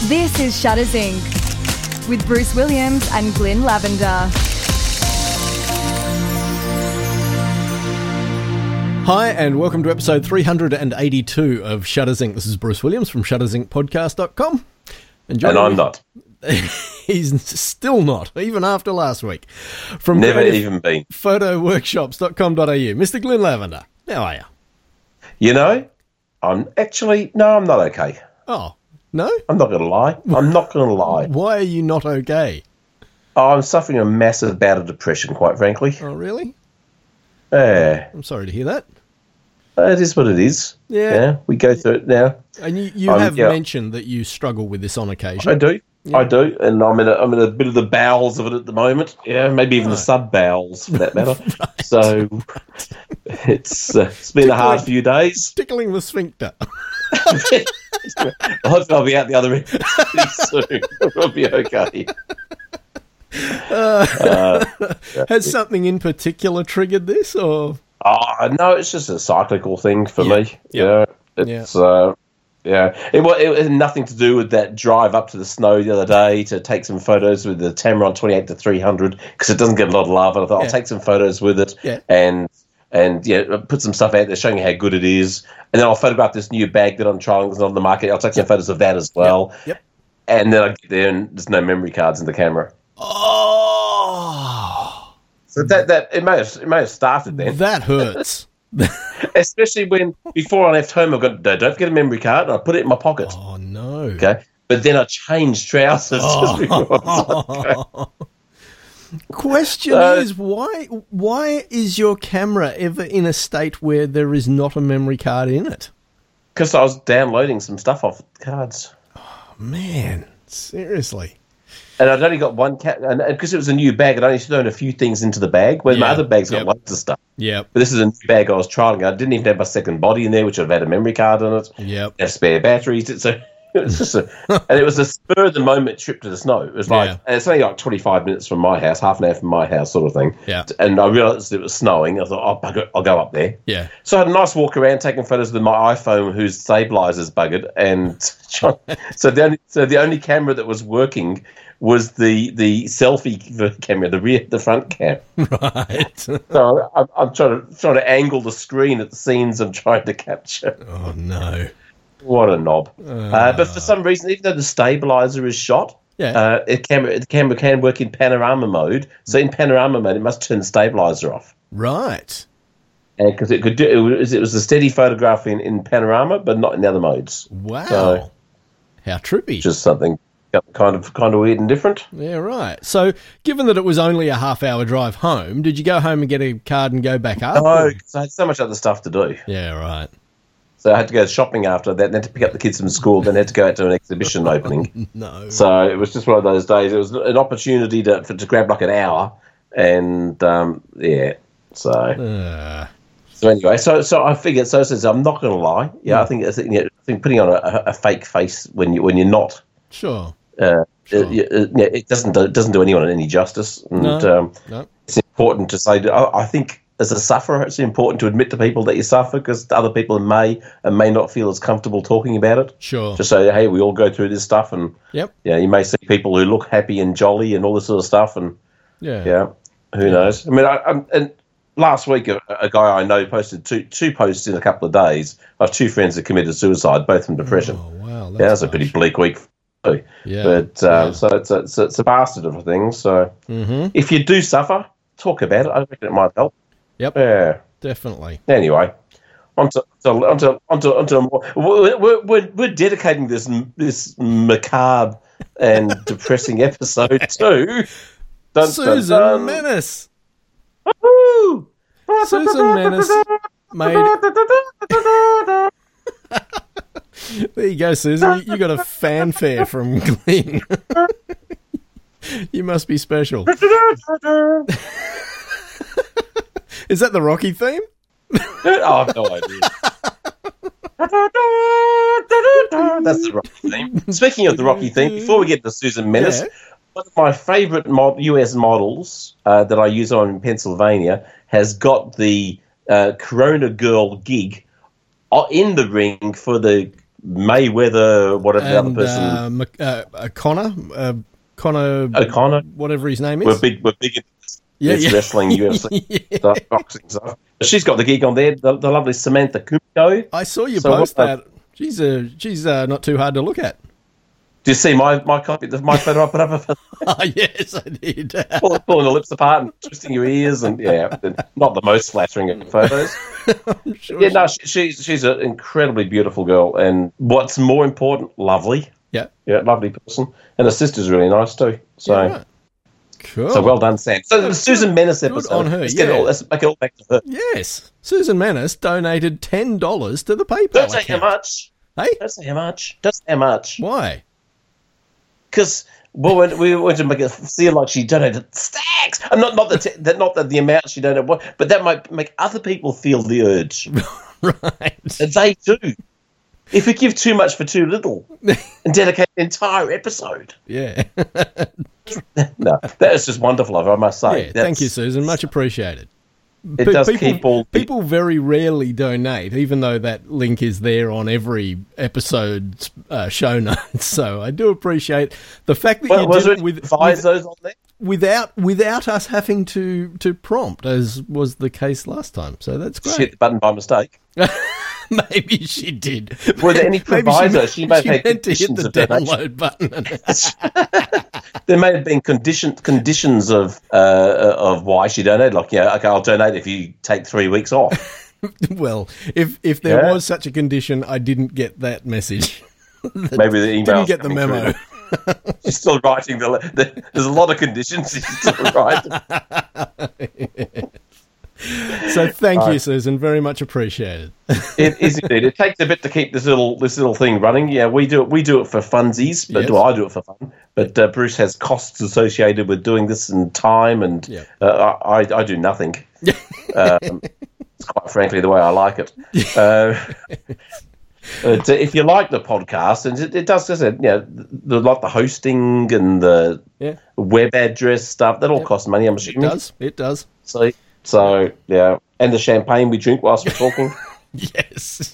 This is Shutters Inc. with Bruce Williams and Glyn Lavender. Hi, and welcome to episode 382 of Shutters Inc. This is Bruce Williams from shuttersincpodcast.com. And I'm not. He's still not, even after last week. From Never even been. photoworkshops.com.au. Mr. Glyn Lavender, how are you? You know, I'm not okay. Oh, no? I'm not going to lie. I'm not going to lie. Why are you not okay? Oh, I'm suffering a massive bout of depression, quite frankly. Oh, really? Yeah. I'm sorry to hear that. It is what it is. Yeah. We go through it now. And you have mentioned that you struggle with this on occasion. I do. Yeah. I do, and I'm in a bit of the bowels of it at the moment. Yeah, maybe even the sub bowels for that matter. Right. So it's been a hard few days. Tickling the sphincter. Hopefully I'll be out the other end pretty soon. It'll be okay. Has something in particular triggered this, or? Oh, no, it's just a cyclical thing for me. Yeah. It's It had nothing to do with that drive up to the snow the other day to take some photos with the Tamron 28-300 because it doesn't get a lot of love. And I thought I'll take some photos with it and put some stuff out there showing how good it is. And then I'll photograph this new bag that I'm trialing that's on the market. I'll take some photos of that as well. Yep. And then I get there and there's no memory cards in the camera. Oh. So that it may have started then. That hurts. Especially when before I left home, I've got don't forget a memory card, and I put it in my pocket. Oh no! Okay, but then I changed trousers. Question is why is your camera ever in a state where there is not a memory card in it? Because I was downloading some stuff off cards. Oh man, seriously. And I'd only got one and because it was a new bag, I'd only thrown a few things into the bag, where my other bag's got loads of stuff. Yeah. But this is a new bag I was trialing. I didn't even have my second body in there, which would have had a memory card in it. Yep. Have spare batteries. So it was just and it was a spur of the moment trip to the snow. It was like, and it's only like 25 minutes from my house, half an hour from my house, sort of thing. Yeah. And I realised it was snowing. I thought, I'll go up there. Yeah. So I had a nice walk around, taking photos with my iPhone, whose stabilizer's buggered, and so the only camera that was working was the selfie camera, the front cam. Right. So I'm trying to angle the screen at the scenes I'm trying to capture. Oh no! What a knob! But for some reason, even though the stabilizer is shot, the camera can work in panorama mode. So in panorama mode, it must turn the stabilizer off. Right. And because it was a steady photograph in panorama, but not in the other modes. Wow. So, how trippy! Just something kind of weird and different. Yeah, right. So, given that it was only a half-hour drive home, did you go home and get a card and go back up? No, because I had so much other stuff to do. Yeah, right. So I had to go shopping after that, then to pick up the kids from school, then had to go out to an exhibition opening. No. So it was just one of those days. It was an opportunity to grab like an hour, and So anyway, so I figured. So I'm not going to lie. Yeah, I think putting on a fake face when you're not. Sure. It doesn't do anyone any justice. And, No. It's important to say. I think as a sufferer, it's important to admit to people that you suffer because other people may not feel as comfortable talking about it. Sure. Just say, hey, we all go through this stuff, and you may see people who look happy and jolly and all this sort of stuff, and who knows? I mean, and last week a guy I know posted two posts in a couple of days. I have two friends that committed suicide, both from depression. Oh wow, that's a pretty bleak week. Yeah. But so it's a bastard of a thing. So if you do suffer, talk about it. I reckon it might help. Yep. Yeah. Definitely. Anyway, onto more. We're dedicating this macabre and depressing episode to Susan Menace. Woo-hoo! Susan Menace made. There you go, Susan. You got a fanfare from Glyn. You must be special. Is that the Rocky theme? I have no idea. That's the Rocky theme. Speaking of the Rocky theme, before we get to Susan Menace, one of my favourite US models that I use on in Pennsylvania has got the Corona Girl gig in the ring for the Mayweather, whatever the other person. Connor O'Connor, whatever his name is. We're big in wrestling, UFC, stuff, boxing stuff. She's got the gig on there. The lovely Samantha Kumiko. I saw you post that. She's not too hard to look at. Do you see my copy? My photo I put up. Oh, yes, I did. Pulling the lips apart and twisting your ears, and not the most flattering of photos. I'm sure she's an incredibly beautiful girl, and what's more important, lovely. Yeah, lovely person, and her sister's really nice too. So, yeah, cool. So well done, Sam. So the Susan Menace episode. On her, let's make it all back to her. Yes, Susan Menace donated $10 to the PayPal Don't say account. how much. Hey, don't say how much. Don't say how much. Why? Because we went to make it feel like she donated stacks, and not that the amount she donated, but that might make other people feel the urge. Right. And they do. If you give too much for too little and dedicate an entire episode. Yeah. No, that is just wonderful of her, I must say. Yeah, thank you, Susan. Much appreciated. It does keep all... People very rarely donate, even though that link is there on every episode's show notes. So I do appreciate the fact that you did it those on there? without us having to prompt, as was the case last time. So that's great. She hit the button by mistake. Maybe she did. Were there any provisos? She may have had meant to hit the download button. There may have been conditions of why she donated. Like, okay, I'll donate if you take 3 weeks off. Well, if there was such a condition, I didn't get that message. Maybe the email didn't get the memo. She's still writing there's a lot of conditions she's still writing. So thank you, Susan. Very much appreciated. It is indeed. It takes a bit to keep this little thing running. Yeah, we do it for funsies, but I do it for fun. But Bruce has costs associated with doing this and time, and I do nothing. It's quite frankly the way I like it. If you like the podcast, and it does, the hosting and the web address stuff, that all costs money, I'm assuming. It does. So, yeah. And the champagne we drink whilst we're talking. Yes.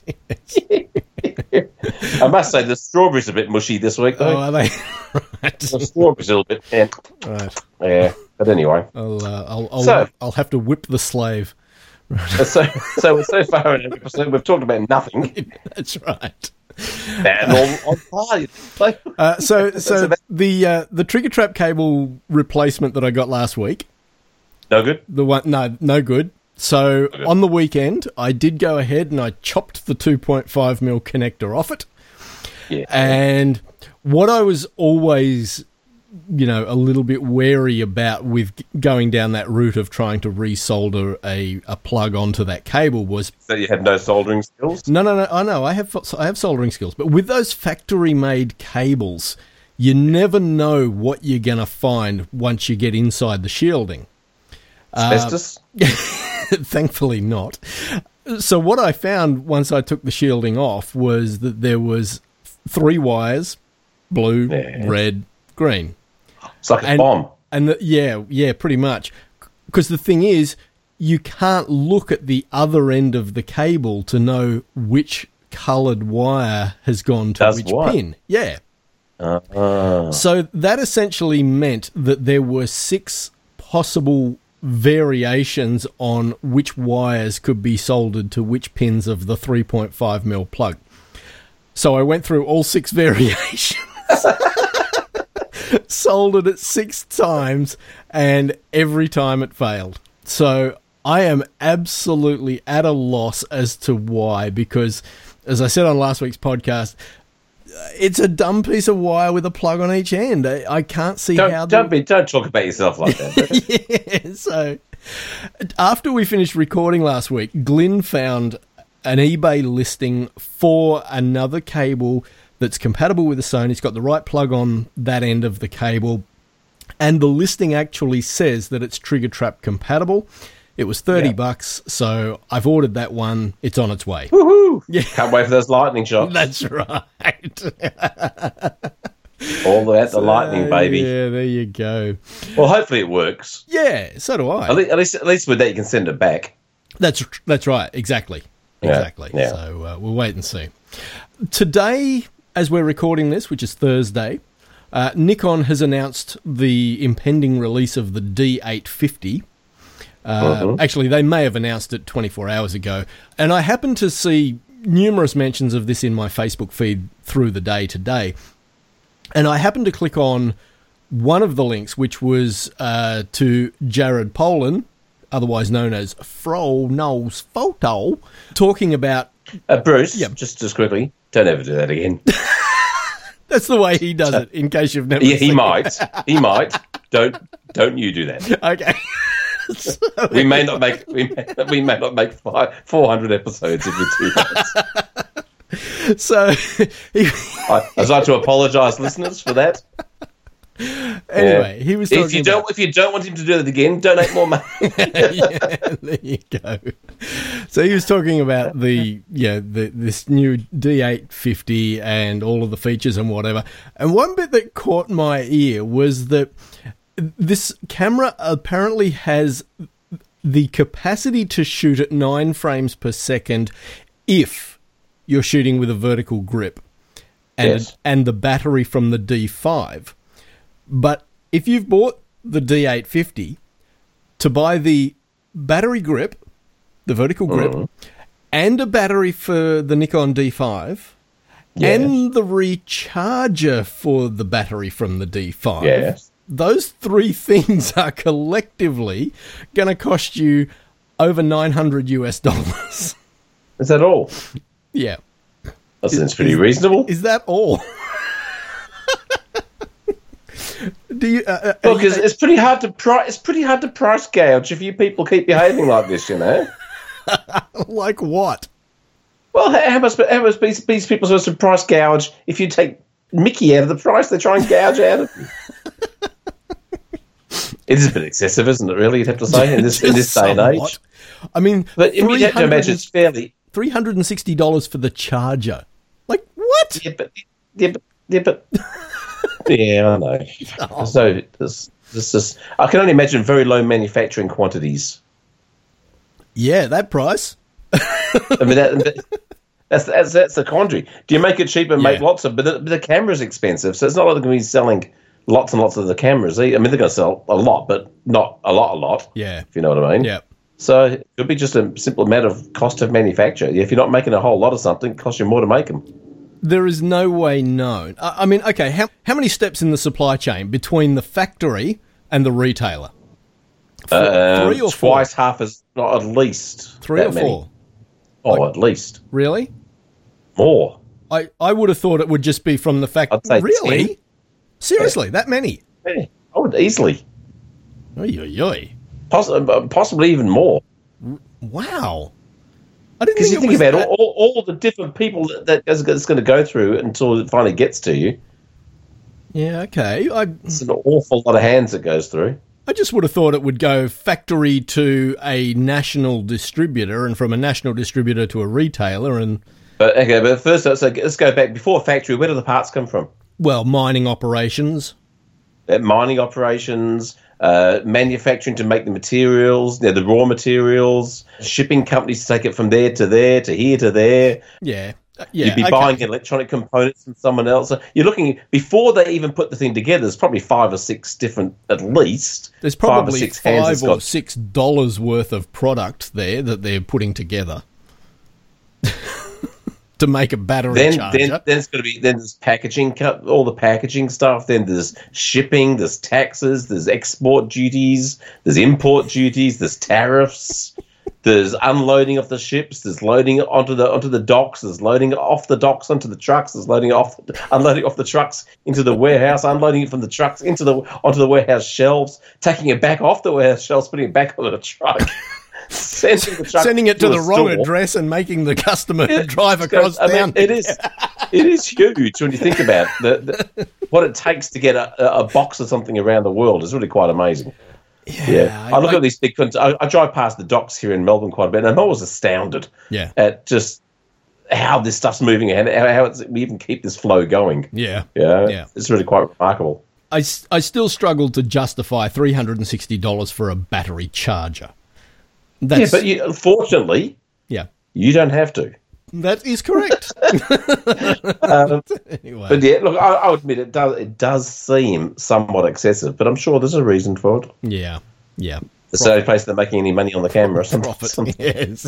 I must say, the strawberries are a bit mushy this week, though. Oh, are they? Right. The strawberries are a little bit... Right. Yeah, but anyway. I'll have to whip the slave. So we're so far in the episode, we've talked about nothing. That's right. And on party. So the trigger trap cable replacement that I got last week. No good? No good. So on the weekend, I did go ahead and I chopped the 2.5mm connector off it. Yeah. And what I was always, a little bit wary about with going down that route of trying to resolder a plug onto that cable was... So you had no soldering skills? No. I know. I have soldering skills. But with those factory-made cables, you never know what you're going to find once you get inside the shielding. Asbestos? Thankfully not. So what I found once I took the shielding off was that there was 3 wires, blue, red, green. It's like a bomb. And yeah, pretty much. Because the thing is, you can't look at the other end of the cable to know which coloured wire has gone to which pin. Yeah. So that essentially meant that there were 6 possible variations on which wires could be soldered to which pins of the 3.5mm plug. So I went through all 6 variations, soldered it 6 times, and every time it failed. So I am absolutely at a loss as to why, because, as I said on last week's podcast, it's a dumb piece of wire with a plug on each end. I can't see how... Don't talk about yourself like that. Yeah, so after we finished recording last week, Glyn found an eBay listing for another cable that's compatible with the Sony. It's got the right plug on that end of the cable, and the listing actually says that it's trigger trap compatible. It was $30, so I've ordered that one. It's on its way. Woohoo! Yeah. Can't wait for those lightning shots. That's right. All about the lightning, baby. Yeah, there you go. Well, hopefully it works. Yeah, so do I. At least with that you can send it back. That's right. Exactly. Yeah. So we'll wait and see. today, as we're recording this, which is Thursday, Nikon has announced the impending release of the D850. Actually, they may have announced it 24 hours ago. And I happened to see numerous mentions of this in my Facebook feed through the day today. And I happened to click on one of the links, which was to Jared Polin, otherwise known as Fro Knows Photo, talking about... Bruce, just quickly, don't ever do that again. That's the way he does it, in case you've never seen he might. He might. Don't you do that. Okay. So we may not make 400 episodes if we do that. So I'd like to apologise, listeners, for that. Anyway, he was talking if you don't want him to do it again, donate more money. Yeah, there you go. So he was talking about this new D850 and all of the features and whatever. And one bit that caught my ear was that this camera apparently has the capacity to shoot at 9 frames per second if you're shooting with a vertical grip and the battery from the D5. But if you've bought the D850, to buy the battery grip, the vertical grip, and a battery for the Nikon D5, and the recharger for the battery from the D5, those three things are collectively going to cost you over $900. Is that all? Yeah. That sounds pretty reasonable. Is that all? Do you? Look, it's pretty hard to price gouge if you people keep behaving like this, you know. Like what? Well, how much these people supposed to price gouge if you take Mickey out of the price they try and gouge out of you? It is a bit excessive, isn't it? Really, you'd have to say in this day and age. I mean, but you have to imagine it's fairly $360 for the charger. Like what? Yeah, but. Yeah, I know. Oh. So this I can only imagine very low manufacturing quantities. Yeah, that price. I mean, that's the quandary. Do you make it cheap and make lots of? But the camera's expensive, so it's not like they're going to be selling lots and lots of the cameras. I mean, they're going to sell a lot, but not a lot. Yeah, if you know what I mean. Yeah. So it could be just a simple matter of cost of manufacture. If you're not making a whole lot of something, it costs you more to make them. There is no way known. I mean, okay, how many steps in the supply chain between the factory and the retailer? 3 or 4? Twice half as, not at least. 3 or 4? Oh, at least. Really? More. I would have thought it would just be from the factory. I'd say really? 10. Seriously, that many? Yeah, I would easily. Oy. Possibly even more. Wow. I didn't because you think about all the different people that it's going to go through until it finally gets to you. Yeah, okay. It's an awful lot of hands that goes through. I just would have thought it would go factory to a national distributor and from a national distributor to a retailer. But first, so let's go back. Before factory, where do the parts come from? Well, mining operations. Manufacturing to make the materials, the raw materials, shipping companies to take it from there to there, to here to there. Yeah. You'd be buying electronic components from someone else. You're looking, before they even put the thing together, there's probably 5 or 6 different, at least. There's probably $5 or $6 worth of product there that they're putting together to make a battery charger. Then it's going to be, then there's packaging, all the packaging stuff. Then there's shipping, there's taxes, there's export duties, there's import duties, there's tariffs. There's unloading of the ships. There's loading onto the docks. There's loading off the docks onto the trucks. There's unloading off the trucks into the warehouse. Unloading it from the trucks onto the warehouse shelves. Taking it back off the warehouse shelves. Putting it back on the truck. Sending it to the wrong address and making the customer drive across town. It is huge when you think about what it takes to get a box of something around the world. Is really quite amazing. Yeah. I look at these big. I drive past the docks here in Melbourne quite a bit, and I'm always astounded at just how this stuff's moving and how we even keep this flow going. Yeah. It's really quite remarkable. I still struggle to justify $360 for a battery charger. But fortunately, you don't have to. That is correct. Anyway. But yeah, look, I'll admit it does seem somewhat excessive, but I'm sure there's a reason for it. Yeah. It's the only place they're making any money on the camera. Profit, yes.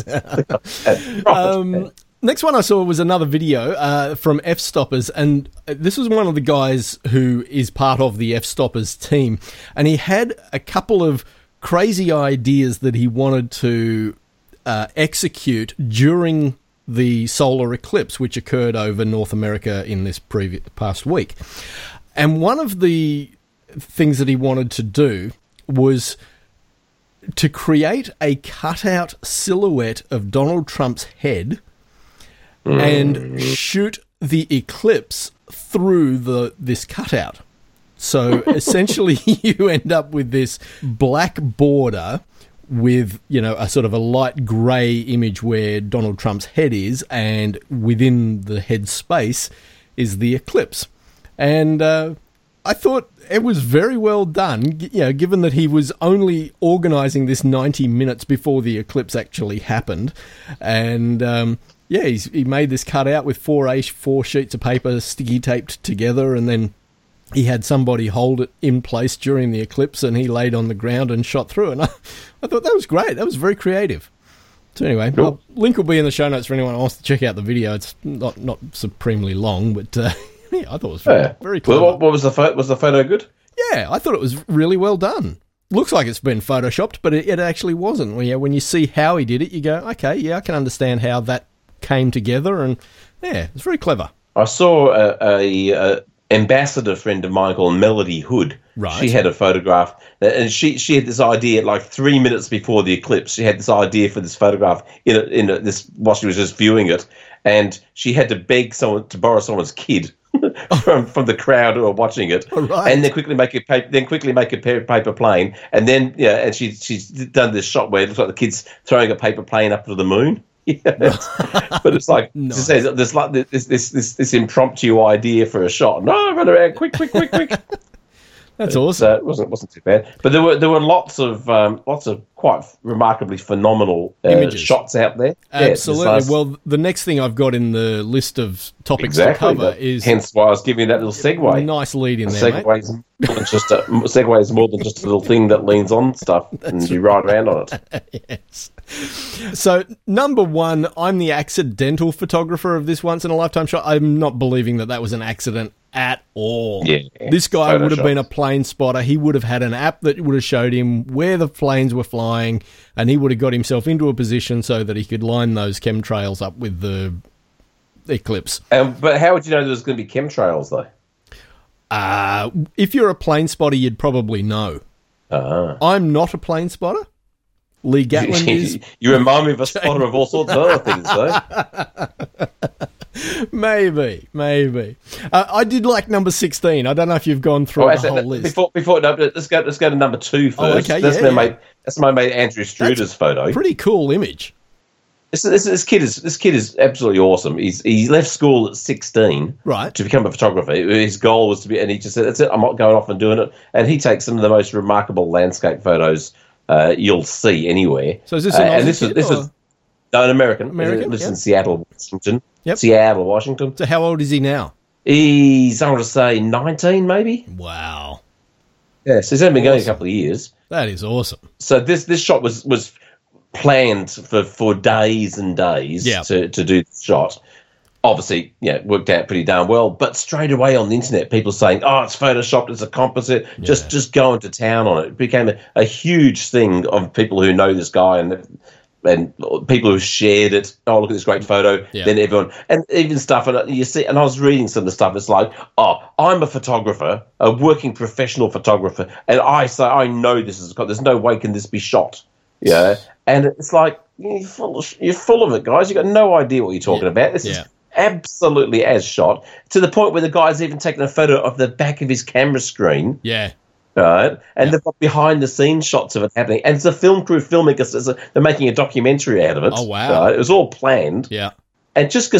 Profit. Next one I saw was another video from F-Stoppers, and this was one of the guys who is part of the F-Stoppers team, and he had a couple of crazy ideas that he wanted to execute during the solar eclipse, which occurred over North America in this past week. And one of the things that he wanted to do was to create a cutout silhouette of Donald Trump's head and shoot the eclipse through this cutout. So essentially you end up with this black border with, a sort of a light grey image where Donald Trump's head is, and within the head space is the eclipse. And I thought it was very well done, given that he was only organising this 90 minutes before the eclipse actually happened. And he made this cutout with four sheets of paper sticky taped together, and then he had somebody hold it in place during the eclipse, and he laid on the ground and shot through. And I thought that was great. That was very creative. So anyway, cool. Link will be in the show notes for anyone who wants to check out the video. It's not supremely long, but I thought it was very clever. Well, what was the photo? Was the photo good? Yeah, I thought it was really well done. Looks like it's been photoshopped, but it actually wasn't. When you see how he did it, you go, okay, yeah, I can understand how that came together, and yeah, it's very clever. I saw a ambassador friend of mine called Melody Hood. Right. She had a photograph, and she had this idea like 3 minutes before the eclipse. She had this idea for this photograph this while she was just viewing it, and she had to beg someone to borrow someone's kid from the crowd who are watching it, right. and then quickly make a paper plane, and then and she's done this shot where it looks like the kid's throwing a paper plane up to the moon. Yeah, but it's like nice. She says there's like this impromptu idea for a shot. No, run around quick. That's awesome. It wasn't too bad. But there were lots of quite remarkably phenomenal shots out there. Absolutely. Yeah, nice. Well, the next thing I've got in the list of topics to cover is, hence why I was giving you that little segue. Nice lead in there, Segway is more than just a little thing that leans on stuff and you ride around on it. Yes. So, number one, I'm the accidental photographer of this once in a lifetime shot. I'm not believing that was an accident at all. Yeah, this guy would have been a plane spotter. He would have had an app that would have showed him where the planes were flying, and he would have got himself into a position so that he could line those chemtrails up with the eclipse. But how would you know there was going to be chemtrails, though? If you're a plane spotter, you'd probably know. I'm not a plane spotter. Lee Gatlin is. You remind me of a spotter of all sorts of other things, though. Maybe. I did like number 16. I don't know if you've gone through the whole list. Before, no, let's go to number 2 first. Oh, okay, that's my mate Andrew Struder's photo. Pretty cool image. This kid is absolutely awesome. He left school at 16, right, to become a photographer. His goal was to be, and he just said, "That's it. I'm not going off and doing it." And he takes some of the most remarkable landscape photos you'll see anywhere. So is this an Aussie this is an American. American, lives in Seattle, Washington. Yep. Seattle, Washington. So how old is he now? He's, I want to say, 19, maybe. Wow. Yeah, so he's only been going a couple of years. That is awesome. So this shot was planned for days and days to do the shot. Obviously, it worked out pretty darn well. But straight away on the internet, people saying, "Oh, it's photoshopped, it's a composite." Yeah. Just going to town on it. It became a huge thing of people who know this guy and people who shared it. Oh, look at this great photo. Yeah. Then everyone, and even stuff, and you see, and I was reading some of the stuff. It's like, oh, I'm a photographer, a working professional photographer, and I say I know this is. There's no way can this be shot. Yeah, and it's like you're full of it, guys. You got no idea what you're talking about. This is absolutely as shot, to the point where the guy's even taken a photo of the back of his camera screen. Yeah. Right, and they've got behind-the-scenes shots of it happening, and it's a film crew filming it. They're making a documentary out of it. Oh wow! Right? It was all planned. Yeah, and just because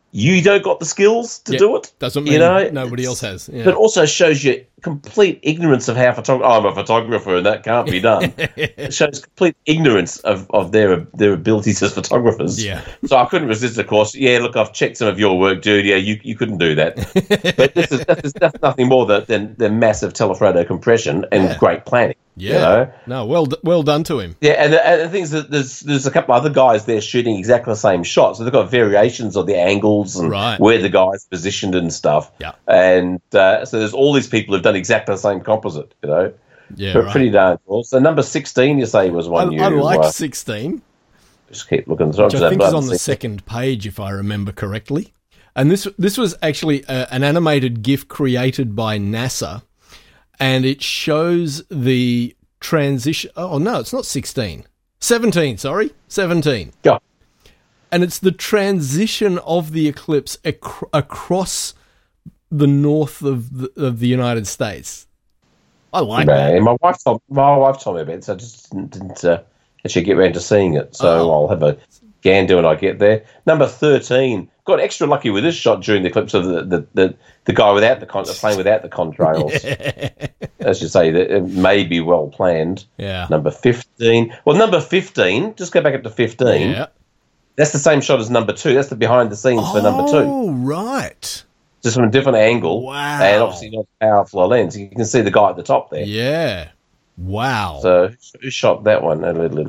you don't got the skills to do it. Doesn't mean nobody else has. Yeah. But also shows you complete ignorance of how I'm a photographer and that can't be done. It shows complete ignorance of their abilities as photographers. Yeah. So I couldn't resist, of course. Yeah, look, I've checked some of your work, dude. Yeah, you couldn't do that. But that's nothing more than massive telephoto compression and great planning. Yeah. You know? No, well done to him. Yeah, and the thing is that there's a couple other guys there shooting exactly the same shot, so they've got variations of the angles and where the guy's positioned and stuff. Yeah. And so there's all these people who've done exactly the same composite, you know. Yeah, but pretty darn cool. So number 16, you say, was one I liked 16. Just keep looking through. Which I think is on the second page, if I remember correctly. And this was actually an animated GIF created by NASA. And it shows the transition. Oh, no, it's not 16. 17, sorry. 17. Yeah. And it's the transition of the eclipse across the north of the United States. I like that. My wife told me about it, so I just didn't actually get around to seeing it. So I'll have a gander when I get there. Number 13. Got extra lucky with this shot during the eclipse of the guy without the plane without the contrails. Yeah. As you say, that it may be well planned. Yeah. Number 15. Well, number 15. Just go back up to 15. Yeah. That's the same shot as number 2. That's the behind the scenes for number 2. Oh, right. Just from a different angle. Wow. And obviously not powerful a lens. You can see the guy at the top there. Yeah. Wow. So who shot that one?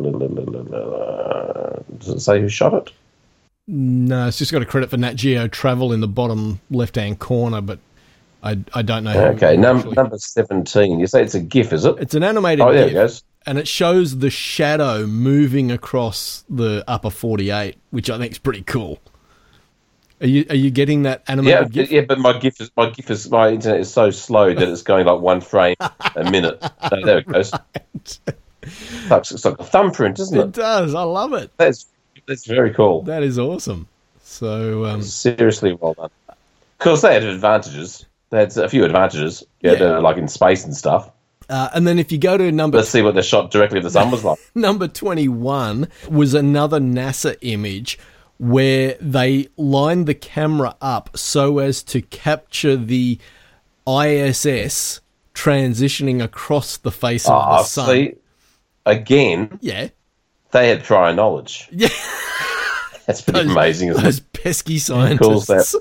Does it say who shot it? No, it's just got a credit for Nat Geo Travel in the bottom left-hand corner, but I don't know. Okay, number 17. You say it's a GIF, is it? It's an animated GIF. GIF. It goes. And it shows the shadow moving across the upper 48, which I think is pretty cool. Are you getting that animated GIF? Yeah, but my internet is so slow that it's going like one frame a minute. So there it goes. It's like a thumbprint, isn't it? It does. I love it. That's very cool. That is awesome. So seriously well done. Of course, they had advantages. They had a few advantages, like in space and stuff. And then if you go to number... Let's see what the shot directly of the sun was like. Number 21 was another NASA image where they lined the camera up so as to capture the ISS transitioning across the face of the sun. See, again, they had prior knowledge. Yeah. That's pretty amazing, isn't it? Those pesky scientists.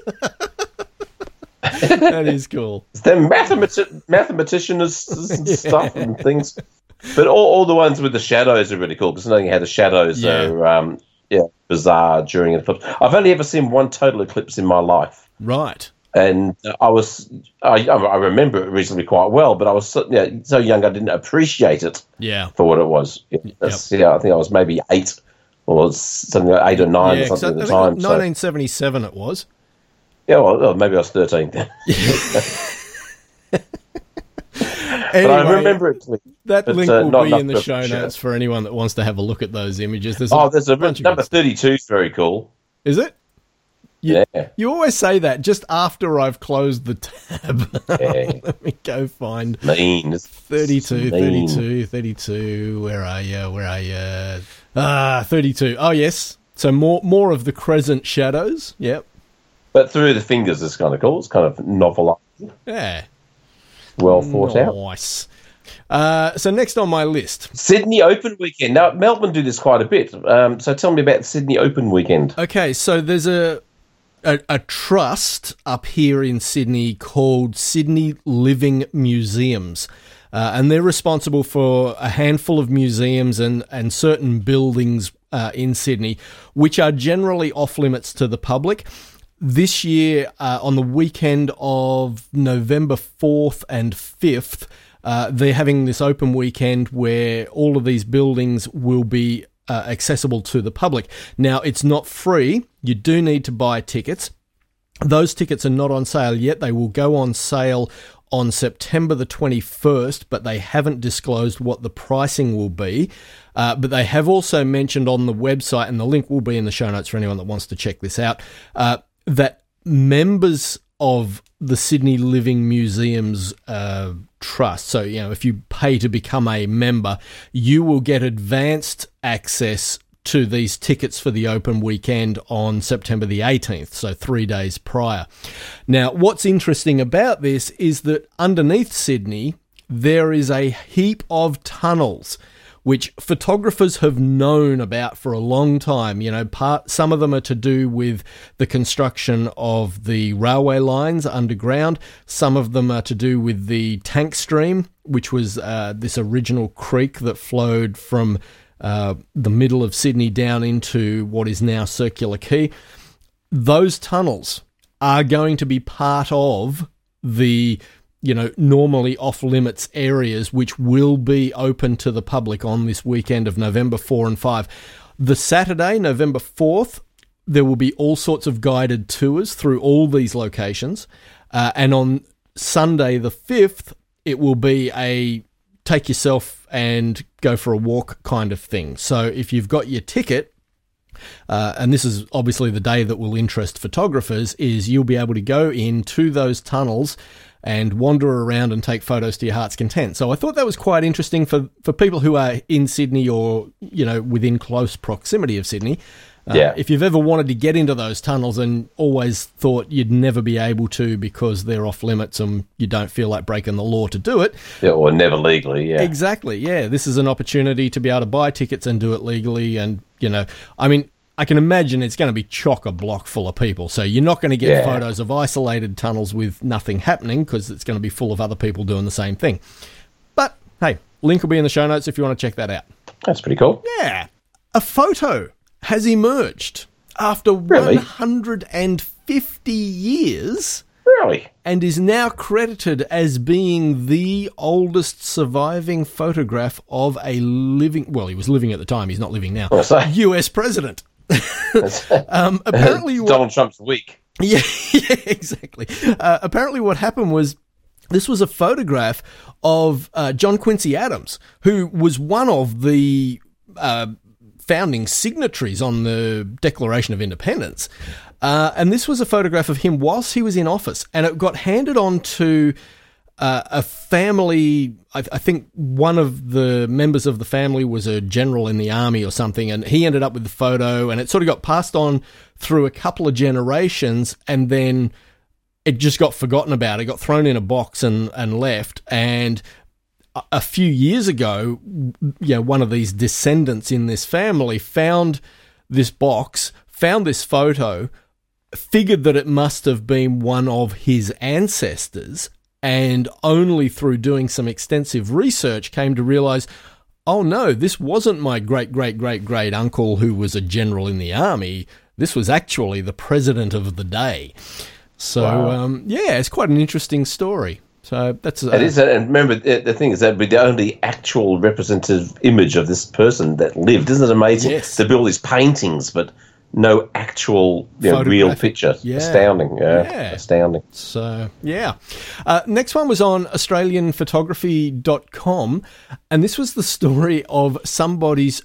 That is cool. They're mathematicians and stuff and things. But all the ones with the shadows are really cool because knowing how the shadows are bizarre during an eclipse. I've only ever seen one total eclipse in my life. Right. And I remember it reasonably quite well, but I was so young I didn't appreciate it for what it was. I think I was maybe 8 or something like 8 or 9 or something at the time. 1977 it was. Yeah, well, maybe I was 13 then. Anyway, but I remember it clearly. That link will be in the show notes for anyone that wants to have a look at those images. There's a bunch number 32 is very cool. Is it? You always say that just after I've closed the tab. Yeah. Let me go find 32. Where are you? 32. Oh, yes. So more of the crescent shadows. Yep. But through the fingers is kind of cool. It's kind of novel. Yeah. Well thought out. Nice. So next on my list, Sydney Open Weekend. Now, Melbourne do this quite a bit. So tell me about Sydney Open Weekend. Okay, so there's a trust up here in Sydney called Sydney Living Museums. And they're responsible for a handful of museums and certain buildings in Sydney, which are generally off limits to the public. This year, on the weekend of November 4th and 5th, they're having this open weekend where all of these buildings will be accessible to the public. Now, it's not free. You do need to buy tickets. Those tickets are not on sale yet. They will go on sale on September the 21st, but they haven't disclosed what the pricing will be. But they have also mentioned on the website, and the link will be in the show notes for anyone that wants to check this out, that members of the Sydney Living Museums Trust, so, if you pay to become a member, you will get advanced access to these tickets for the open weekend on September the 18th, so 3 days prior. Now, what's interesting about this is that underneath Sydney, there is a heap of tunnels which photographers have known about for a long time. You know, some of them are to do with the construction of the railway lines underground. Some of them are to do with the tank stream, which was this original creek that flowed from the middle of Sydney down into what is now Circular Quay. Those tunnels are going to be part of the normally off-limits areas which will be open to the public on this weekend of November 4 and 5. The Saturday, November 4th, there will be all sorts of guided tours through all these locations. And on Sunday the 5th, it will be a take yourself and go for a walk kind of thing. So if you've got your ticket, and this is obviously the day that will interest photographers, is you'll be able to go into those tunnels and wander around and take photos to your heart's content. So I thought that was quite interesting for people who are in Sydney or, within close proximity of Sydney. If you've ever wanted to get into those tunnels and always thought you'd never be able to because they're off limits and you don't feel like breaking the law to do it. Yeah, or never legally, yeah. Exactly, yeah. This is an opportunity to be able to buy tickets and do it legally. And, I can imagine it's going to be chock-a-block full of people. So you're not going to get photos of isolated tunnels with nothing happening because it's going to be full of other people doing the same thing. But, hey, link will be in the show notes if you want to check that out. That's pretty cool. Yeah. A photo has emerged after 150 years. Really? And is now credited as being the oldest surviving photograph of a living... Well, he was living at the time. He's not living now. US president. Apparently, Donald Trump's weak. Yeah, exactly. Apparently, what happened was this was a photograph of John Quincy Adams, who was one of the founding signatories on the Declaration of Independence. And this was a photograph of him whilst he was in office, and it got handed on to a family. I think one of the members of the family was a general in the army or something, and he ended up with the photo, and it sort of got passed on through a couple of generations, and then it just got forgotten about. It got thrown in a box and left. And a few years ago, one of these descendants in this family found this box, found this photo, figured that it must have been one of his ancestors, and only through doing some extensive research came to realize, oh no, this wasn't my great-great-great-great uncle who was a general in the army. This was actually the president of the day. So, wow. It's quite an interesting story. So that's it is, and remember, the thing is that would be the only actual representative image of this person that lived. Isn't it amazing? Yes. They build these paintings, but no actual real picture. Yeah. Astounding. Yeah. Astounding. So, yeah. Next one was on AustralianPhotography.com, and this was the story of somebody's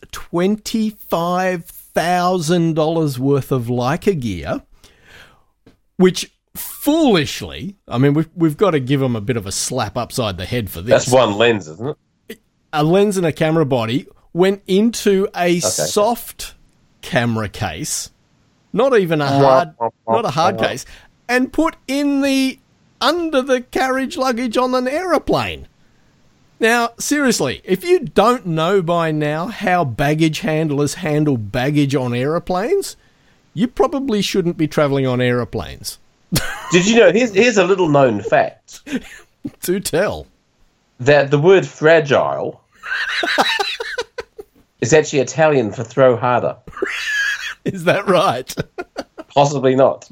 $25,000 worth of Leica gear, which foolishly, I mean, we've got to give them a bit of a slap upside the head for this. That's one lens, isn't it? A lens and a camera body went into a soft camera case, not even a hard case, and put in under the carriage luggage on an aeroplane. Now, seriously, if you don't know by now how baggage handlers handle baggage on aeroplanes, you probably shouldn't be travelling on aeroplanes. Did you know, here's a little known fact. Do tell. That the word fragile is actually Italian for throw harder. Is that right? Possibly not.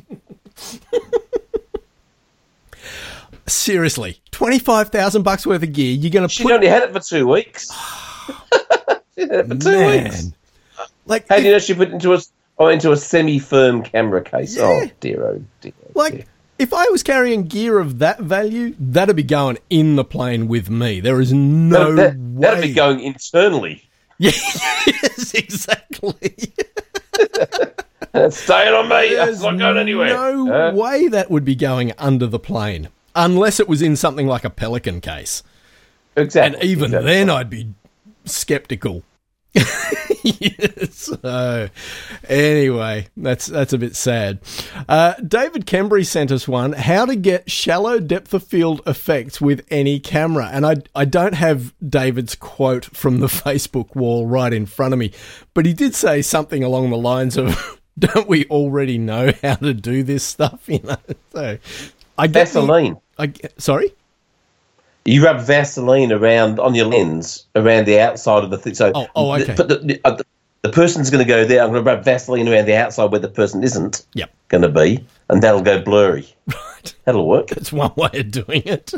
Seriously, $25,000 worth of gear. You're going to She only had it for 2 weeks. She had it for 2 weeks. Like, how do you know she put it into a semi-firm camera case? Yeah. Oh dear, oh dear. Like, if I was carrying gear of that value, that'd be going in the plane with me. There is no way. That'd be going internally. Yes, exactly. It's staying on me. It's not going anywhere. No way that would be going under the plane. Unless it was in something like a Pelican case. Exactly. And even then I'd be sceptical. So, anyway, that's a bit sad. David Kembry sent us one, how to get shallow depth of field effects with any camera. And I don't have David's quote from the Facebook wall right in front of me, but he did say something along the lines of, don't we already know how to do this stuff? So I guess Vaseline. Sorry? You rub Vaseline around on your lens around the outside of the thing. So, okay. The person's going to go there. I'm going to rub Vaseline around the outside where the person isn't Yep. going to be, and that'll go blurry. Right. That'll work. That's one way of doing it.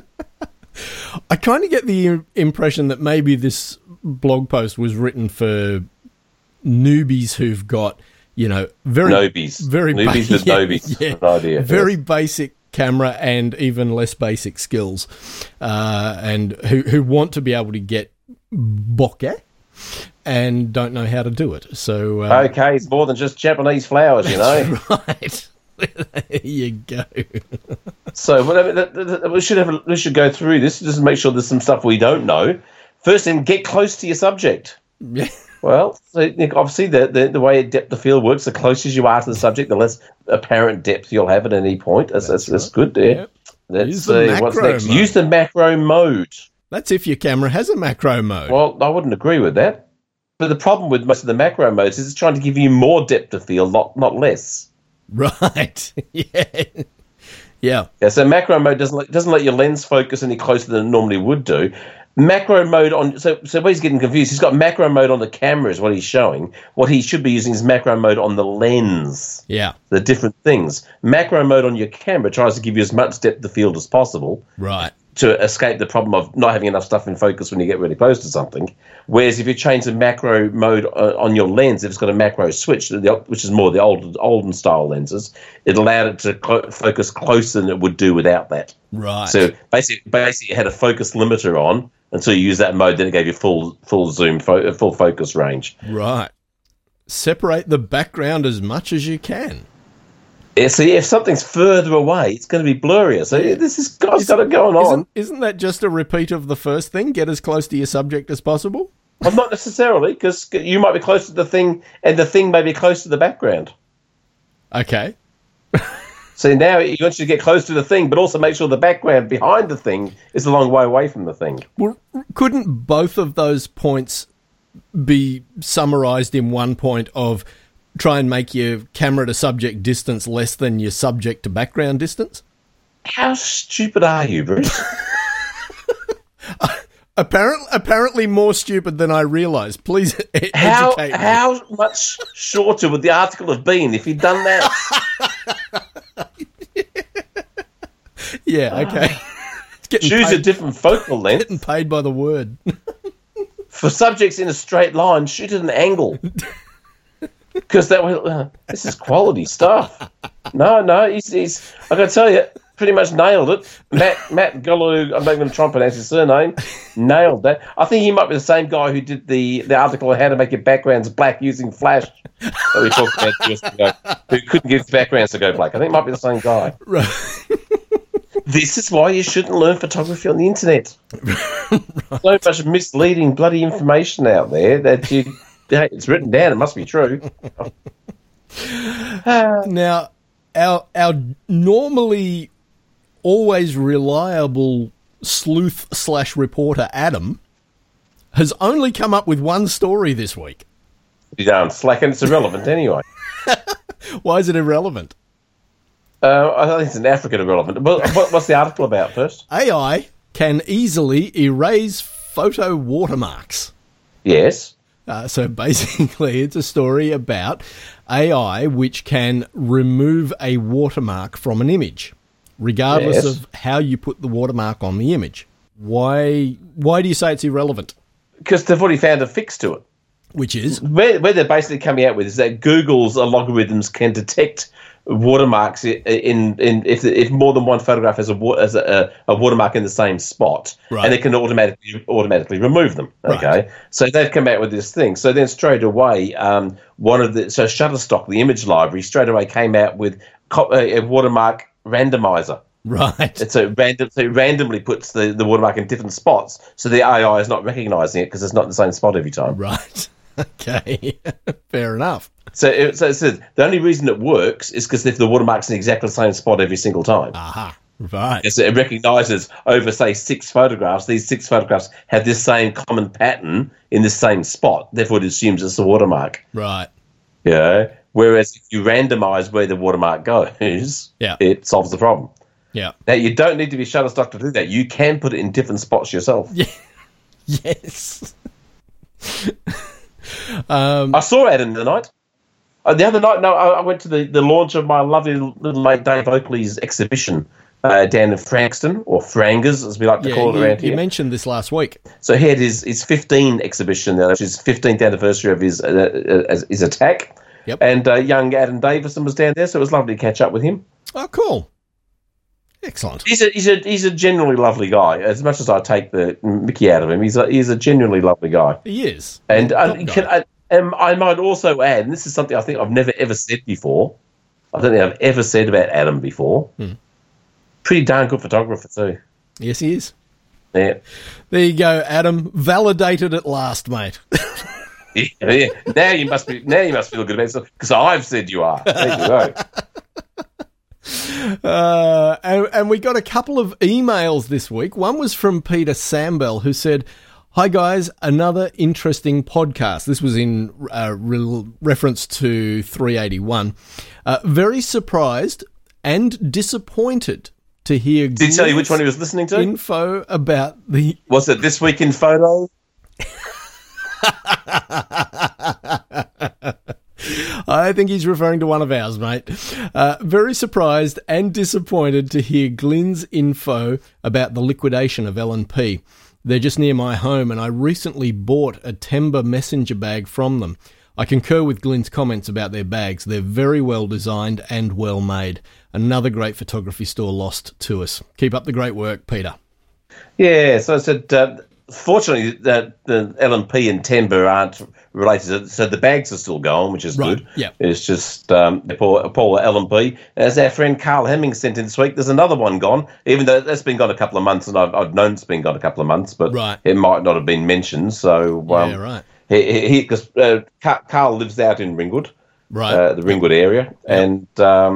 I kind of get the impression that maybe this blog post was written for newbies who've got, very newbies with nobies. Yeah, idea. Very basic camera and even less basic skills, and who want to be able to get bokeh and don't know how to do it. So okay, it's more than just Japanese flowers, Right. There you go. So whatever, we should go through this just to make sure there's some stuff we don't know. First thing, get close to your subject. Yeah. Well, so obviously the way depth of field works, the closer you are to the subject, the less apparent depth you'll have at any point. That's good there. Yep. Let's see what's next. Use the macro mode. That's if your camera has a macro mode. Well, I wouldn't agree with that. But the problem with most of the macro modes is it's trying to give you more depth of field, not less. Right. Yeah. So macro mode doesn't let your lens focus any closer than it normally would do. Macro mode on so where he's getting confused, he's got macro mode on the camera is what he's showing. What he should be using is macro mode on the lens. Yeah. The different things. Macro mode on your camera tries to give you as much depth of field as possible. Right. To escape the problem of not having enough stuff in focus when you get really close to something. Whereas if you change the macro mode on your lens, if it's got a macro switch, which is more the olden style lenses, it allowed it to focus closer than it would do without that. Right. So basically it had a focus limiter on until you use that mode, then it gave you full zoom, full focus range. Right. Separate the background as much as you can. Yeah, see, if something's further away, it's going to be blurrier. So this has got it going on. Isn't that just a repeat of the first thing? Get as close to your subject as possible? Well, not necessarily, because you might be close to the thing, and the thing may be close to the background. Okay. So now you want you to get close to the thing, but also make sure the background behind the thing is a long way away from the thing. Well, couldn't both of those points be summarised in one point of try and make your camera to subject distance less than your subject to background distance? How stupid are you, Bruce? Apparently more stupid than I realised. Please educate me. How much shorter would the article have been if you'd done that? Yeah, okay. Choose a different focal length. Getting paid by the word. For subjects in a straight line, shoot at an angle. Because this is quality stuff. No, he's I got to tell you, pretty much nailed it. Matt Gullu, I'm not going to try and pronounce his surname, nailed that. I think he might be the same guy who did the article on how to make your backgrounds black using Flash that we talked about years ago, who couldn't get backgrounds to go black. I think it might be the same guy. Right. This is why you shouldn't learn photography on the internet. Right. So much misleading bloody information out there that it's written down. It must be true. Now, our normally always reliable sleuth/reporter Adam has only come up with one story this week. You darn slack, and it's irrelevant anyway. Why is it irrelevant? I think it's an African irrelevant. What's the article about first? AI can easily erase photo watermarks. Yes. So basically, it's a story about AI which can remove a watermark from an image, regardless of how you put the watermark on the image. Why do you say it's irrelevant? Because they've already found a fix to it. Which is? Where they're basically coming out with is that Google's algorithms can detect watermarks if more than one photograph has a watermark in the same spot, right, and it can automatically remove them. Okay, right. So they've come out with this thing. So then straight away, Shutterstock, the image library, straight away came out with a watermark randomizer. Right. So it randomly puts the watermark in different spots, so the AI is not recognising it because it's not in the same spot every time. Right. Okay, fair enough. So it says the only reason it works is because if the watermark's in exactly the same spot every single time. Aha, right. So it recognises over, say, 6 photographs. These 6 photographs have this same common pattern in the same spot. Therefore, it assumes it's the watermark. Right. Yeah. Whereas if you randomise where the watermark goes, it solves the problem. Yeah. Now, you don't need to be Shutterstock to do that. You can put it in different spots yourself. Yeah. Yes. I saw Adam the night. The other night, I went to the launch of my lovely little mate Dave Oakley's exhibition down in Frankston, or Frangers, as we like to call it around here. You mentioned this last week. So he had his 15 exhibition, which is 15th anniversary of his attack. Yep. And young Adam Davison was down there, so it was lovely to catch up with him. Oh, cool. Excellent. He's a genuinely lovely guy. As much as I take the mickey out of him, he's a genuinely lovely guy. He is. And I might also add, and this is something I think I've never ever said before. I don't think I've ever said about Adam before. Pretty darn good photographer too. Yes, he is. Yeah. There you go, Adam. Validated at last, mate. Yeah. Now you must feel good about yourself because I've said you are. There you go. And we got a couple of emails this week. One was from Peter Sambell, who said, "Hi guys, another interesting podcast." This was in reference to 381. Very surprised and disappointed to hear. Did he tell you which one he was listening to? Info about the. Was it This Week in Photo? I think he's referring to one of ours, mate. Very surprised and disappointed to hear Glyn's info about the liquidation of L&P. They're just near my home, and I recently bought a Temba messenger bag from them. I concur with Glyn's comments about their bags. They're very well designed and well made. Another great photography store lost to us. Keep up the great work, Peter. Yeah, so I said, fortunately, the L&P and Temba aren't related, so the bags are still going, which is good. Yeah. It's just Paul L&P. As our friend Carl Hemming sent in this week, there's another one gone, even though that's been gone a couple of months, and I've known it's been gone a couple of months, but it might not have been mentioned. So yeah, right. Because Carl lives out in Ringwood, the Ringwood area, and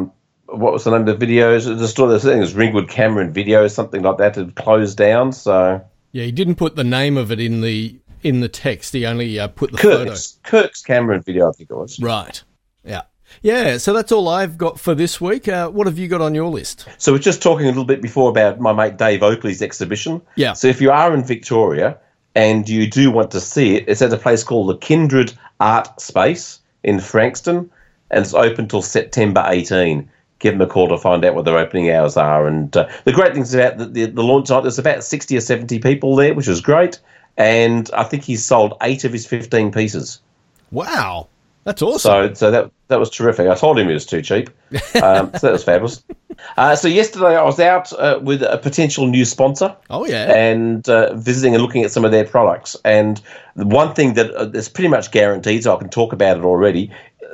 what was the name of the videos? The store, the thing is Ringwood Camera and Video, something like that, had closed down. So yeah, he didn't put the name of it in the text. He only put the Kirk's Camera and Video, I think it was. Right. Yeah. Yeah. So that's all I've got for this week. What have you got on your list? So we're just talking a little bit before about my mate Dave Oakley's exhibition. Yeah. So if you are in Victoria and you do want to see it, it's at a place called the Kindred Art Space in Frankston, and it's open till September 18. Give them a call to find out what their opening hours are. And the great things about the launch night, there's about 60 or 70 people there, which is great. And I think he's sold 8 of his 15 pieces. Wow. That's awesome. So that was terrific. I told him it was too cheap. So that was fabulous. So yesterday I was out with a potential new sponsor. Oh, yeah. And visiting and looking at some of their products. And the one thing that is pretty much guaranteed, so I can talk about it already,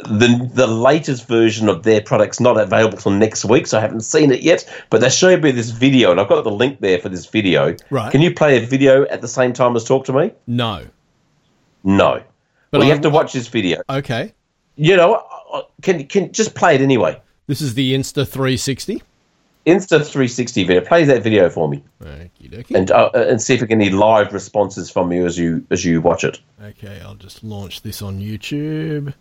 the latest version of their product's not available till next week, so I haven't seen it yet. But they showed me this video, and I've got the link there for this video. Right. Can you play a video at the same time as talk to me? No. But you have to watch this video. Okay. You know, can just play it anyway. This is the Insta360? Insta360 video. Play that video for me. Okey-dokey. And see if we get any live responses from you as you watch it. Okay, I'll just launch this on YouTube.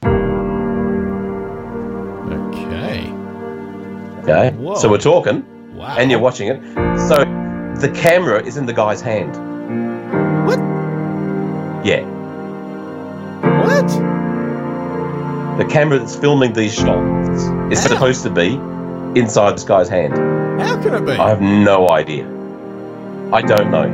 Okay. Whoa. So we're talking. Wow. And you're watching it. So the camera is in the guy's hand. What? Yeah. What? The camera that's filming these shots is supposed to be inside this guy's hand. How can it be? I have no idea. I don't know.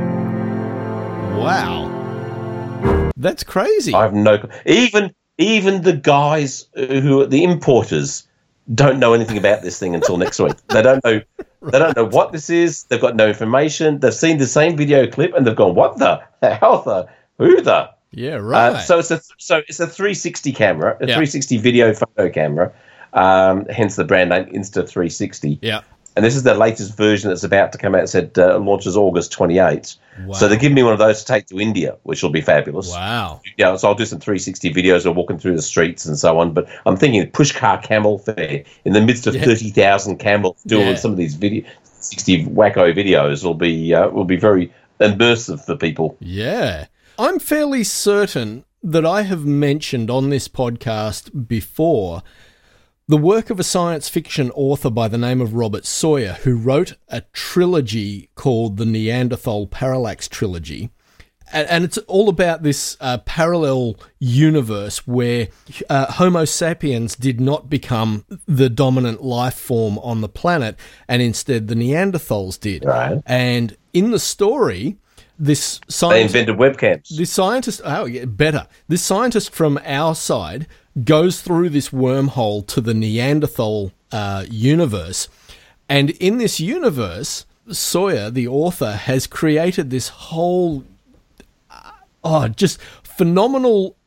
Wow. That's crazy. I have no... Even the guys who are the importers don't know anything about this thing until next week. They don't know. They don't know what this is. They've got no information. They've seen the same video clip and they've gone, "What the hell? Who the?" Yeah, right. So it's a 360 camera, a 360 video photo camera. Hence the brand name Insta360. Yeah. And this is the latest version that's about to come out. It said launches August 28th. Wow. So they're giving me one of those to take to India, which will be fabulous. Wow. Yeah, so I'll do some 360 videos of walking through the streets and so on. But I'm thinking Pushkar Camel Fair in the midst of 30,000 camels doing some of these 60 wacko videos will be very immersive for people. Yeah. I'm fairly certain that I have mentioned on this podcast before the work of a science fiction author by the name of Robert Sawyer, who wrote a trilogy called the Neanderthal Parallax Trilogy. And it's all about this parallel universe where Homo sapiens did not become the dominant life form on the planet, and instead the Neanderthals did. Right. And in the story, this scientist... They invented webcams. This scientist... Oh, yeah, better. This scientist from our side goes through this wormhole to the Neanderthal universe. And in this universe, Sawyer, the author, has created this whole... just phenomenal.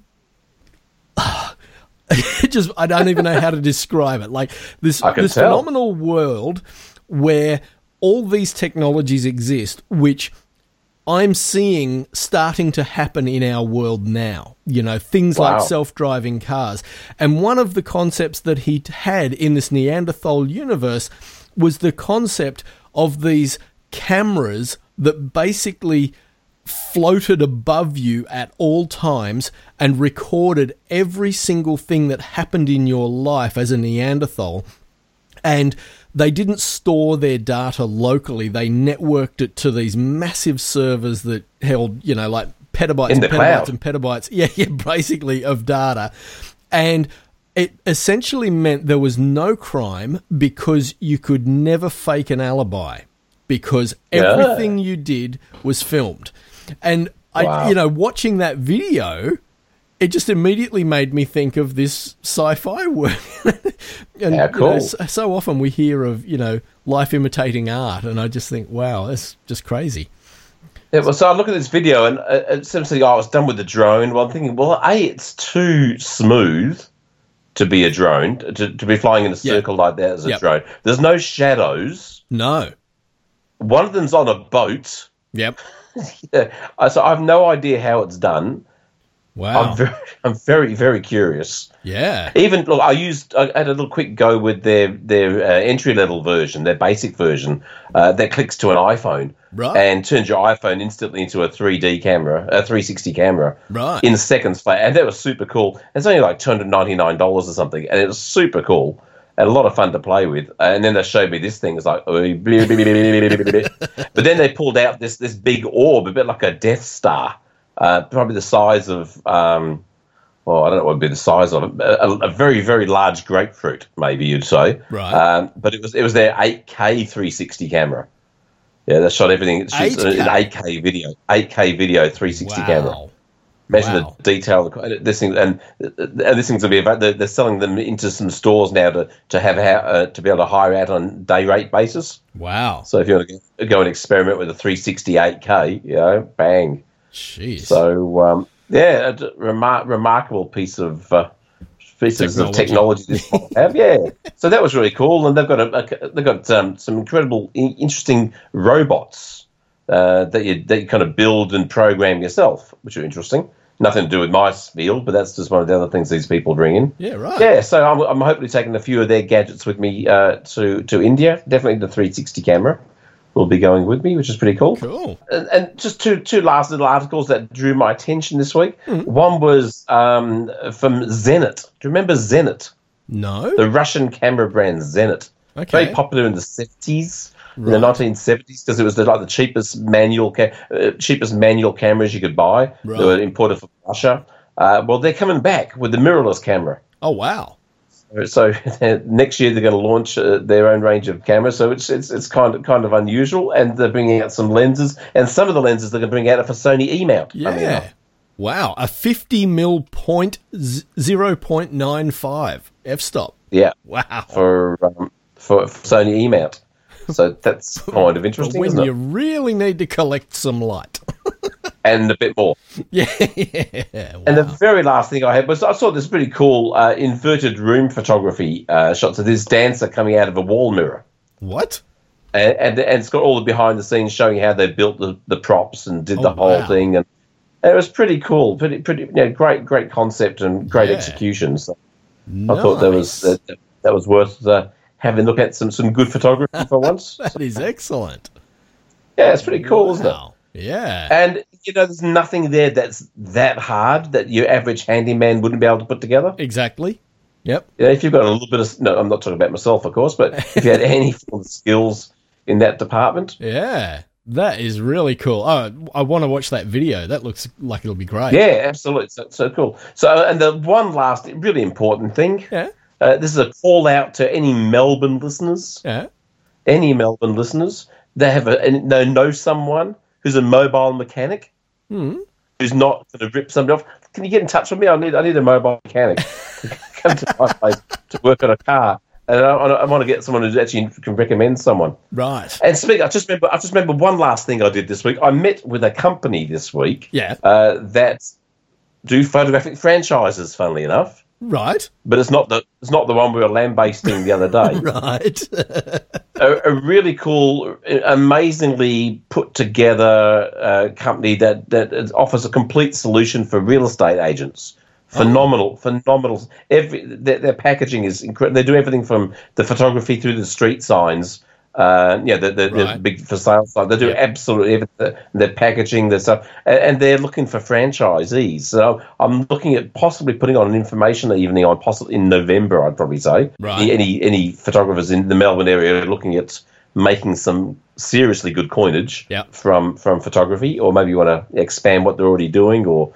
I don't even know how to describe it. Like this phenomenal world where all these technologies exist, which I'm seeing starting to happen in our world now. You know, things like self-driving cars. And one of the concepts that he had in this Neanderthal universe was the concept of these cameras that basically floated above you at all times and recorded every single thing that happened in your life as a Neanderthal. And they didn't store their data locally. They networked it to these massive servers that held, you know, like petabytes and petabytes and petabytes, basically, of data. And it essentially meant there was no crime because you could never fake an alibi because everything you did was filmed. And watching that video, it just immediately made me think of this sci-fi work. And cool. So often we hear of, life imitating art, and I just think, wow, that's just crazy. Yeah, well, so I look at this video, and essentially, I was done with the drone. Well, I'm thinking, it's too smooth to be a drone, to be flying in a circle like that as a drone. There's no shadows. No. One of them's on a boat. Yep. So I have no idea how it's done. Wow. I'm very, very curious. Yeah. Even, look, I had a little quick go with their entry-level version, their basic version, that clicks to an iPhone. Right. And turns your iPhone instantly into a 3D camera, a 360 camera. Right. In seconds flat. And that was super cool. It's only like $299 or something. And it was super cool. And a lot of fun to play with. And then they showed me this thing. It's like... But then they pulled out this big orb, a bit like a Death Star. Probably the size of... I don't know what would be the size of it. A very, very large grapefruit, maybe you'd say. Right. But it was their 8K 360 camera. Yeah, they shot everything. It shoots an 8K video. 8K video 360 camera. Imagine the detail. This thing and this thing's gonna be about. They're selling them into some stores now to have to be able to hire out on day rate basis. Wow! So if you want to go and experiment with a 360 8K, bang. Jeez. So a remarkable pieces of technology this might have. Yeah. So that was really cool, and they've got some incredible, interesting robots that you kind of build and program yourself, which are interesting. Nothing to do with my field, but that's just one of the other things these people bring in. Yeah, right. Yeah, so I'm hopefully taking a few of their gadgets with me to India. Definitely the 360 camera will be going with me, which is pretty cool. Cool. And just two last little articles that drew my attention this week. Mm-hmm. One was from Zenit. Do you remember Zenit? No. The Russian camera brand Zenit. Okay. Very popular in the 70s. Right. In the 1970s, because it was the cheapest manual cameras you could buy. Right. They were imported from Russia. Well, they're coming back with the mirrorless camera. Oh, wow. So next year they're going to launch their own range of cameras. So it's kind of unusual, and they're bringing out some lenses, and some of the lenses they're going to bring out are for Sony E-mount. Yeah. Wow, a 50mm 0.95 f-stop. Yeah. Wow. For Sony E-mount. So that's kind of interesting, when isn't it? you really need to collect some light. And a bit more. Yeah. Wow. And the very last thing I had was I saw this pretty cool inverted room photography shot. So this dancer coming out of a wall mirror. What? And it's got all the behind the scenes showing how they built the props and did the whole thing, and it was pretty cool, pretty great concept and great execution. So nice. I thought that was worth having a look at some good photography for once. That is excellent. Yeah, it's pretty cool, isn't it? Yeah. And there's nothing there that's that hard that your average handyman wouldn't be able to put together. Exactly. Yep. If you've got a little bit of I'm not talking about myself, of course, but if you had any form of skills in that department. Yeah, that is really cool. Oh, I want to watch that video. That looks like it'll be great. Yeah, absolutely. So cool. So, and the one last really important thing. Yeah. This is a call out to any Melbourne listeners. Yeah. Any Melbourne listeners that know someone who's a mobile mechanic who's not going to rip somebody off. Can you get in touch with me? I need a mobile mechanic to come to my place to work on a car. And I want to get someone who actually can recommend someone. Right. And I just remember one last thing I did this week. I met with a company this week. Yeah. That do photographic franchises. Funnily enough. Right. But it's not the one we were lambasting the other day. Right. a really cool, amazingly put together company that offers a complete solution for real estate agents. Phenomenal. Their packaging is incredible. They do everything from the photography through the street signs. The big for sale signs. They do absolutely everything. Their packaging, their stuff, and they're looking for franchisees. So I'm looking at possibly putting on an information evening on possibly in November. I'd probably say any photographers in the Melbourne area are looking at making some seriously good coinage from photography, or maybe you want to expand what they're already doing, or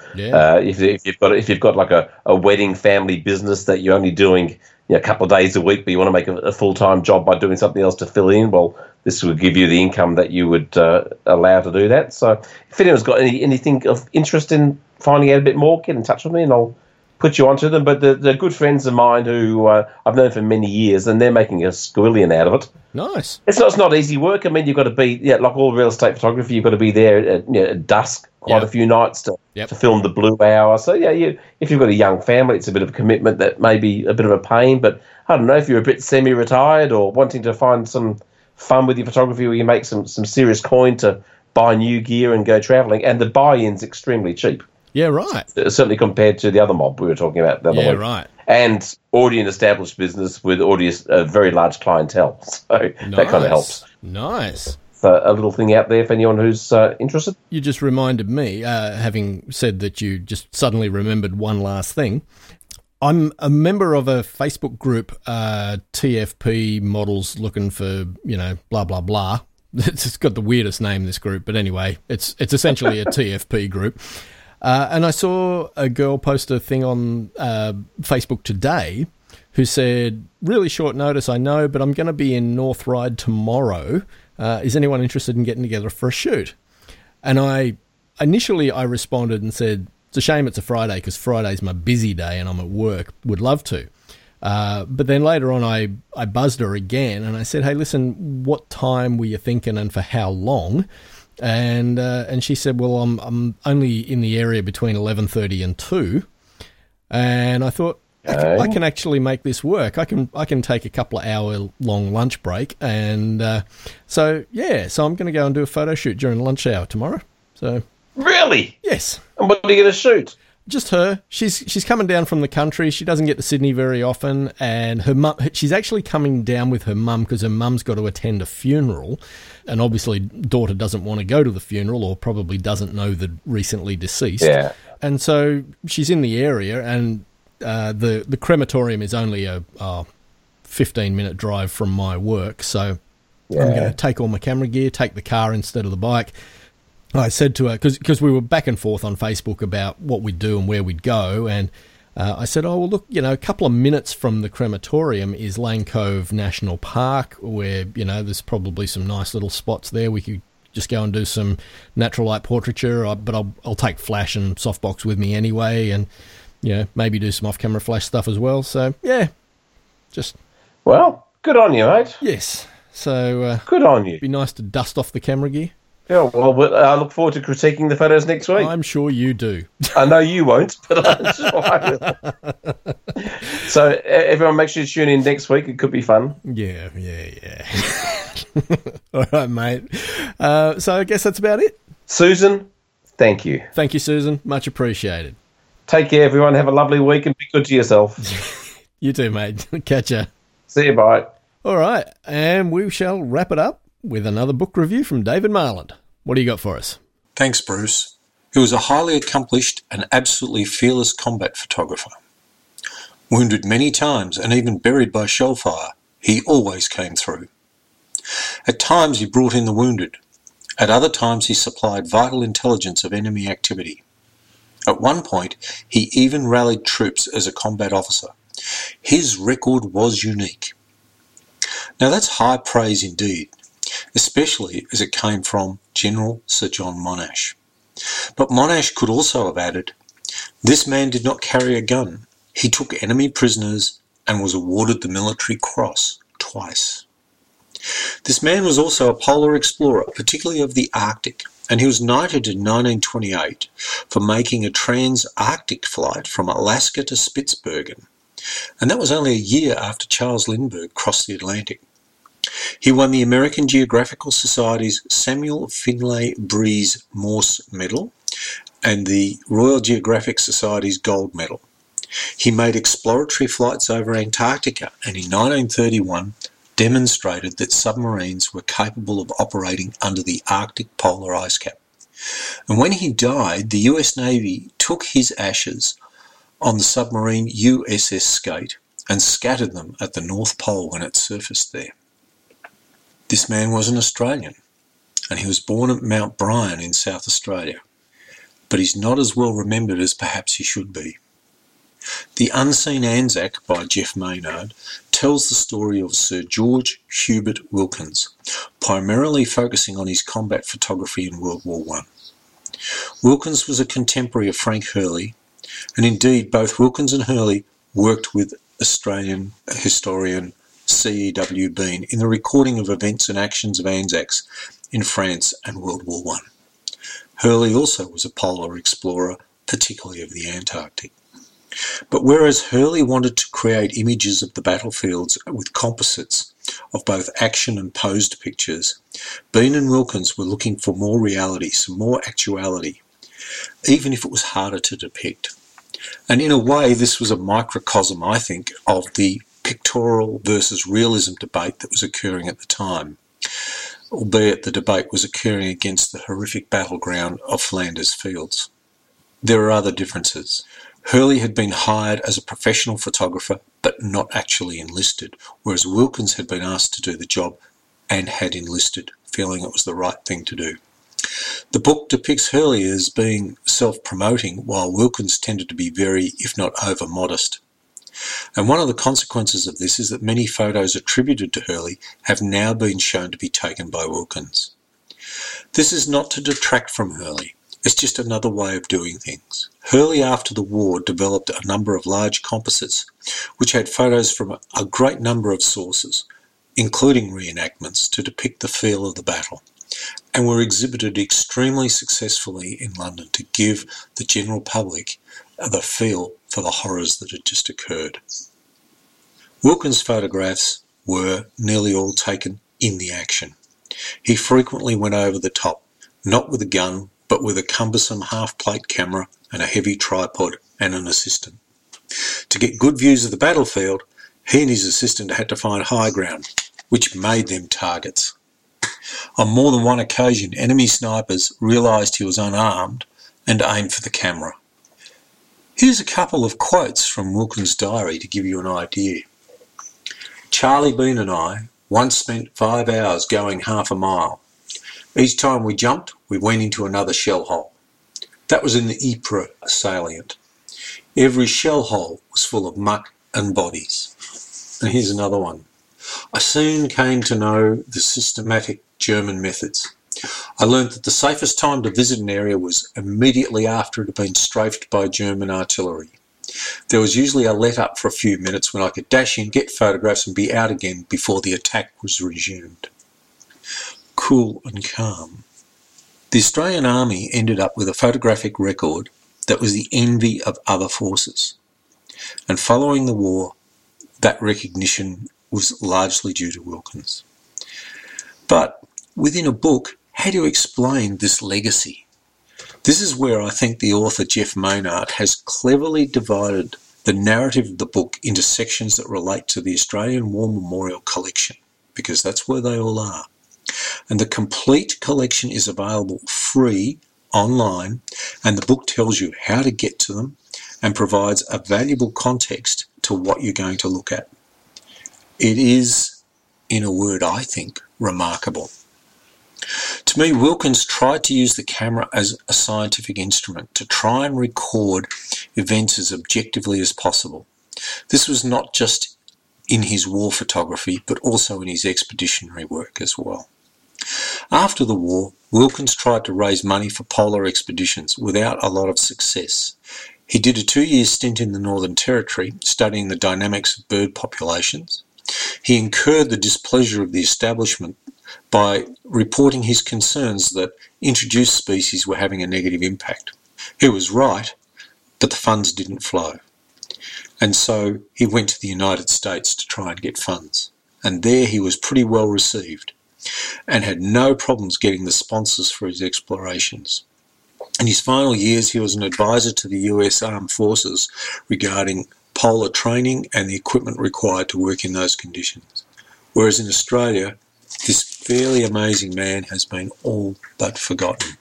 if you've got like a wedding family business that you're only doing a couple of days a week, but you want to make a full-time job by doing something else to fill in, well, this would give you the income that you would allow to do that. So if anyone's got anything of interest in finding out a bit more, get in touch with me and I'll put you onto them. But they're good friends of mine who I've known for many years, and they're making a squillion out of it. Nice. It's not easy work. I mean, you've got to be like all real estate photography. You've got to be there at dusk quite a few nights to film the blue hour. So if you've got a young family, it's a bit of a commitment that may be a bit of a pain. But I don't know, if you're a bit semi-retired or wanting to find some fun with your photography, where you make some serious coin to buy new gear and go travelling, and the buy-in's extremely cheap. Yeah, right. Certainly compared to the other mob we were talking about the other week. Right. And already an established business with already a very large clientele. So that kind of helps. Nice. So a little thing out there for anyone who's interested. You just reminded me, having said that you just suddenly remembered one last thing. I'm a member of a Facebook group, TFP models looking for, blah, blah, blah. It's got the weirdest name, this group. But anyway, it's essentially a TFP group. And I saw a girl post a thing on Facebook today who said, really short notice, I know, but I'm going to be in North Ryde tomorrow. Is anyone interested in getting together for a shoot? And initially I responded and said, it's a shame it's a Friday because Friday's my busy day and I'm at work. Would love to. But then later on I buzzed her again and I said, hey, listen, what time were you thinking and for how long? And she said, well, I'm only in the area between 11:30 and 2. And I thought, I can actually make this work. I can take a couple of hour long lunch break. And so I'm going to go and do a photo shoot during lunch hour tomorrow. So really? Yes. And what are you going to shoot? Just her. She's coming down from the country. She doesn't get to Sydney very often, and her mum. She's actually coming down with her mum because her mum's got to attend a funeral, and obviously daughter doesn't want to go to the funeral, or probably doesn't know the recently deceased. Yeah. And so she's in the area, and the crematorium is only a 15-minute drive from my work. So I'm going to take all my camera gear, take the car instead of the bike. I said to her, because we were back and forth on Facebook about what we'd do and where we'd go, and I said, oh, well, look, a couple of minutes from the crematorium is Lane Cove National Park, where, there's probably some nice little spots there. We could just go and do some natural light portraiture, but I'll take flash and softbox with me anyway, and, maybe do some off-camera flash stuff as well. So, just... Well, good on you, mate. Yes. So... good on you. It'd be nice to dust off the camera gear. Yeah, well, I look forward to critiquing the photos next week. I'm sure you do. I know you won't, but I'm sure I will. So everyone make sure you tune in next week. It could be fun. Yeah. All right, mate. So I guess that's about it. Susan, thank you. Thank you, Susan. Much appreciated. Take care, everyone. Have a lovely week and be good to yourself. You too, mate. Catch ya. See you, bye. All right, and we shall wrap it up with another book review from David Marland. What do you got for us? Thanks, Bruce. He was a highly accomplished and absolutely fearless combat photographer. Wounded many times and even buried by shell fire, he always came through. At times he brought in the wounded. At other times he supplied vital intelligence of enemy activity. At one point, he even rallied troops as a combat officer. His record was unique. Now that's high praise indeed, especially as it came from General Sir John Monash. But Monash could also have added, this man did not carry a gun. He took enemy prisoners and was awarded the Military Cross twice. This man was also a polar explorer, particularly of the Arctic, and he was knighted in 1928 for making a trans-Arctic flight from Alaska to Spitsbergen, and that was only a year after Charles Lindbergh crossed the Atlantic. He won the American Geographical Society's Samuel Finlay Breese Morse Medal and the Royal Geographic Society's Gold Medal. He made exploratory flights over Antarctica and in 1931 demonstrated that submarines were capable of operating under the Arctic polar ice cap. And when he died, the US Navy took his ashes on the submarine USS Skate and scattered them at the North Pole when it surfaced there. This man was an Australian, and he was born at Mount Bryan in South Australia, but he's not as well remembered as perhaps he should be. The Unseen Anzac by Jeff Maynard tells the story of Sir George Hubert Wilkins, primarily focusing on his combat photography in World War I. Wilkins was a contemporary of Frank Hurley, and indeed both Wilkins and Hurley worked with Australian historian C.E.W. Bean in the recording of events and actions of Anzacs in France and World War I. Hurley also was a polar explorer, particularly of the Antarctic. But whereas Hurley wanted to create images of the battlefields with composites of both action and posed pictures, Bean and Wilkins were looking for more reality, some more actuality, even if it was harder to depict. And in a way, this was a microcosm, I think, of the pictorial versus realism debate that was occurring at the time, albeit the debate was occurring against the horrific battleground of Flanders Fields. There are other differences. Hurley had been hired as a professional photographer but not actually enlisted, whereas Wilkins had been asked to do the job and had enlisted, feeling it was the right thing to do. The book depicts Hurley as being self-promoting, while Wilkins tended to be very, if not over-modest. And one of the consequences of this is that many photos attributed to Hurley have now been shown to be taken by Wilkins. This is not to detract from Hurley. It's just another way of doing things. Hurley, after the war, developed a number of large composites which had photos from a great number of sources, including reenactments, to depict the feel of the battle, and were exhibited extremely successfully in London to give the general public the feel for the horrors that had just occurred. Wilkins' photographs were nearly all taken in the action. He frequently went over the top, not with a gun, but with a cumbersome half-plate camera and a heavy tripod and an assistant. To get good views of the battlefield, he and his assistant had to find high ground, which made them targets. On more than one occasion, enemy snipers realised he was unarmed and aimed for the camera. Here's a couple of quotes from Wilkins' diary to give you an idea. Charlie Bean and I once spent 5 hours going half a mile. Each time we jumped, we went into another shell hole. That was in the Ypres salient. Every shell hole was full of muck and bodies. And here's another one. I soon came to know the systematic German methods. I learned that the safest time to visit an area was immediately after it had been strafed by German artillery. There was usually a let-up for a few minutes when I could dash in, get photographs and be out again before the attack was resumed. Cool and calm. The Australian Army ended up with a photographic record that was the envy of other forces. And following the war, that recognition was largely due to Wilkins. But within a book, how do you explain this legacy? This is where I think the author Jeff Maynard has cleverly divided the narrative of the book into sections that relate to the Australian War Memorial Collection, because that's where they all are. And the complete collection is available free online, and the book tells you how to get to them and provides a valuable context to what you're going to look at. It is, in a word, I think, remarkable. To me, Wilkins tried to use the camera as a scientific instrument to try and record events as objectively as possible. This was not just in his war photography, but also in his expeditionary work as well. After the war, Wilkins tried to raise money for polar expeditions without a lot of success. He did a 2-year stint in the Northern Territory, studying the dynamics of bird populations. He incurred the displeasure of the establishment by reporting his concerns that introduced species were having a negative impact. He was right, but the funds didn't flow. And so he went to the United States to try and get funds. And there he was pretty well received and had no problems getting the sponsors for his explorations. In his final years, he was an advisor to the US Armed Forces regarding polar training and the equipment required to work in those conditions. Whereas in Australia, this fairly amazing man has been all but forgotten.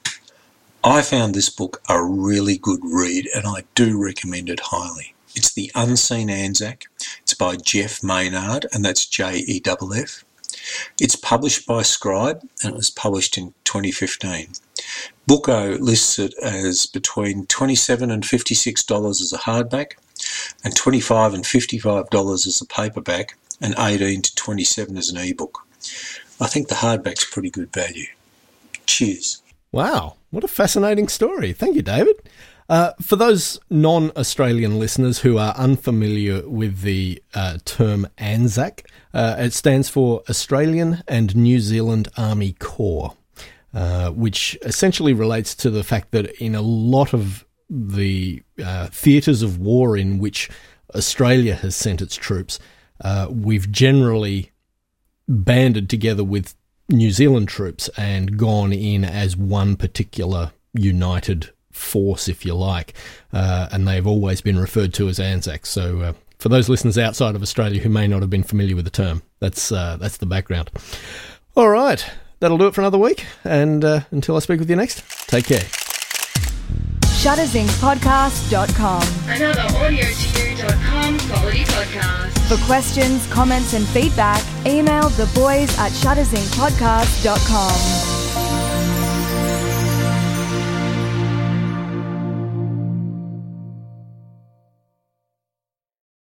I found this book a really good read, and I do recommend it highly. It's The Unseen Anzac. It's by Jeff Maynard, and that's Jeff. It's published by Scribe, and it was published in 2015. Booko lists it as between $27 and $56 as a hardback, and $25 and $55 as a paperback, and $18 to $27 as an ebook. I think the hardback's pretty good value. Cheers. Wow, what a fascinating story. Thank you, David. For those non-Australian listeners who are unfamiliar with the term ANZAC, it stands for Australian and New Zealand Army Corps, which essentially relates to the fact that in a lot of the theatres of war in which Australia has sent its troops, we've generally banded together with New Zealand troops and gone in as one particular united force, if you like, and they've always been referred to as ANZAC. So for those listeners outside of Australia who may not have been familiar with the term, that's the background. All right, that'll do it for another week, and until I speak with you next, take care. ShutterZincPodcast.com. Another AudioToYou.com quality podcast. For questions, comments and feedback, email theboys@ShutterZincPodcast.com.